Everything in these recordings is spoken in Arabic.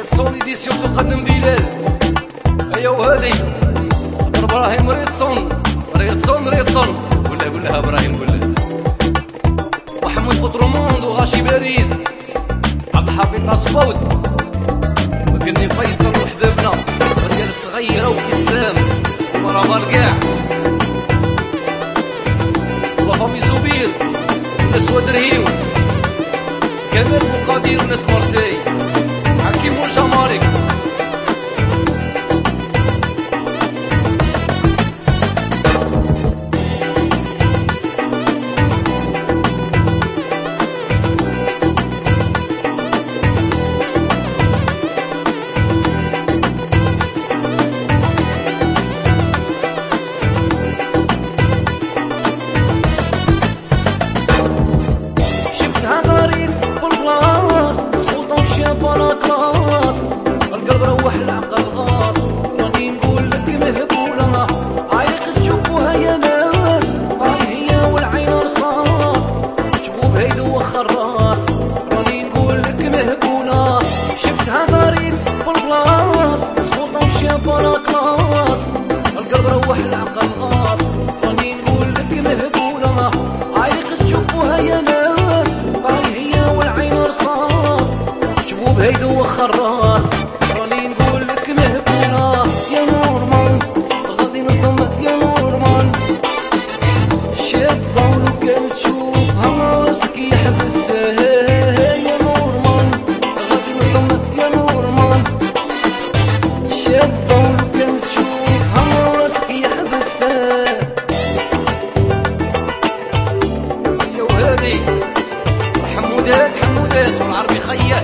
ريتسون إديسيون تقدم بلال. أيا وهذه إبراهيم ريتسون قولها إبراهيم قولها. وحمد بطرموند وغاشي باريس، عبد الحفيظ طاسبوت، وكني فيصل وحبابنا الرجال الصغيرة والإسلام ومرابا الكاع، وفامي زبير وناس ودرهيو، كمال بوقادير وناس مرسي، حكيم والجمارك. القلب روح العقل غاص، راني نقول لك مهبولة عايق تشوفوها يا ناس، طاي هي والعين رصاص، شبوب هيدو وخر راس، راني نقول لك مهبولة شفتها غريب بالبلاص، سخوطة وشابة كلاص، القلب روح العقل غاص، راني نقول لك مهبولة عايق تشوفوها يا ناس، طاي هي والعين رصاص، شبوب هيدو وخر راس، راني نقول لك مهبولة يا نورمان، غادي نصدم يا نورمان، شابة ولو كان تشوفها راسك يحبسها يا نورمان، غادي نصدم يا نورمان، شابة ولو كان تشوفها راسك يحبسها. أيا وهذه حمودات والعربي خيال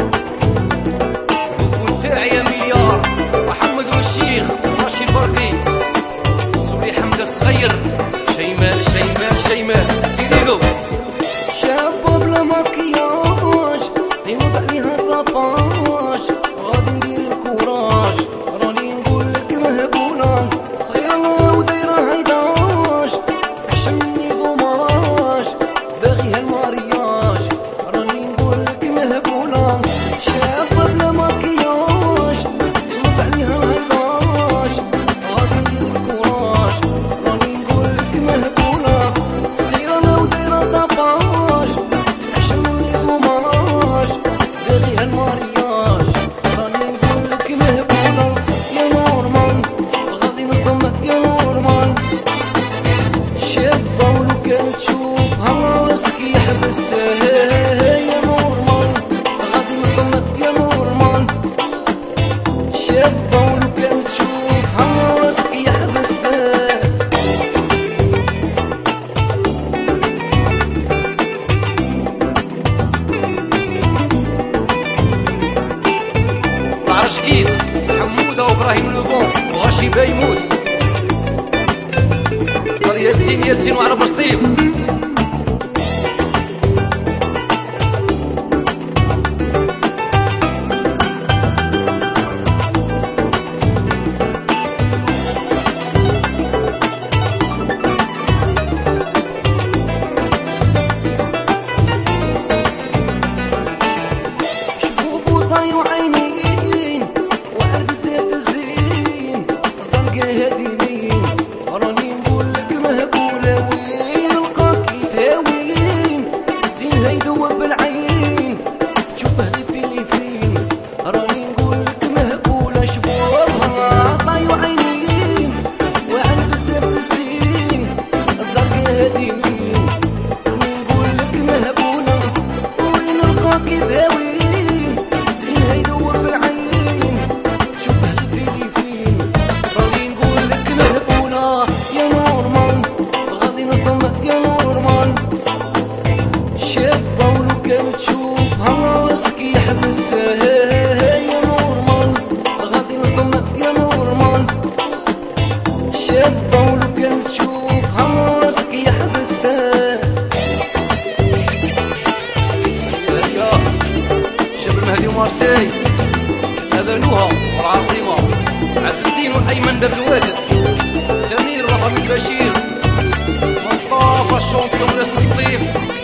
تاعي يا مليار، محمد والشيخ وراشي البرقي، زولي حمد الصغير، شيماء تيريقو، شابة بلا مكياج ينوض عليها الطفاش، غادي ندير الكوراج، راني نقول لك مهبولة صغيرة ودايرة هيداش، أحشم مني ضماش باغيها المارياج، راني نقول لك مهبولة شابة بلا مكياج عليها الهيلاش، غادي ندير الكوراج، راني نقول لك مهبولة صغيرة ودايرة طفاش، أحشم مني ضماش باغيها المارياج، راني نقول لك مهبولة يا نورمان، غادي نصدم يا نورمان، شابة ولو كان تشوفها راسك يحبسها يا نورمان، غادي نصدم يا نورمان، شابة ولو كان تشوفها راسك يحبسها. العرش كيس حمودة وإبراهيم لوفون وغاشي بايموت، ياسين وعرب سطيف. راني نقول لك مهبولة وين نلقاك فاوين، زين هيدو بالعين تشوفه لي فين، راني نقول لك مهبولة شبوبها طايو عينين وعن بزاف تزين الزرقا هادي مين، راني نقول لك مهبولة وين نلقاك فاوين، زين هيدو بالعين تشوفه لي فين، راني نقول لك مهبولة يا نورمان، غادي نصدم يا نورمان، شابة ولو كان تشوفها راسك يحبسها يا نورمان، غادي نصدم يا نورمان، شابة ولو كان تشوفها راسك يحبسها. يا شاب المهدي ومارسي أبانوها والعاصمة، عز الدين وأيمن باب الوادر، سمير رقم البشير، مصطفى الشامبيون راس سطيف.